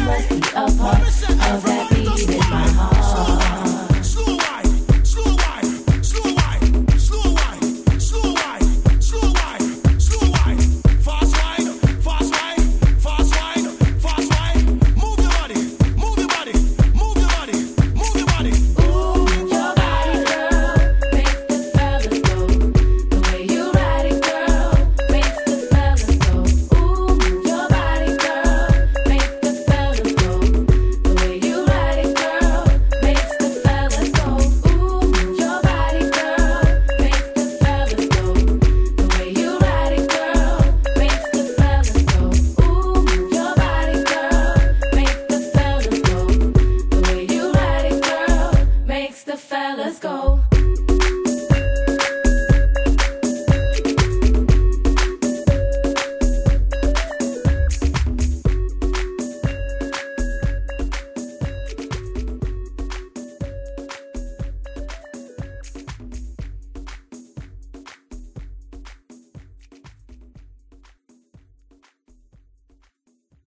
must be a part of that beat in my heart. Slow wine, slow wine, slow wine, slow wine, slow wine, slow wine, slow wine, fast wine, fast wine, fast wine, fast wine. Move your body, move your body, move your body, move your body. Ooh, your body, girl, makes the fellas go. The way you ride it, girl, makes the fellas go. Ooh, your body, girl, makes the fellas go. The way you ride it, girl, makes the fellas go. Ooh, your body, girl, makes the fellas go. The way you ride it, girl, makes the fellas go. Ooh, your body, girl, makes the fellas go. The way you ride it, girl, makes the fellas go.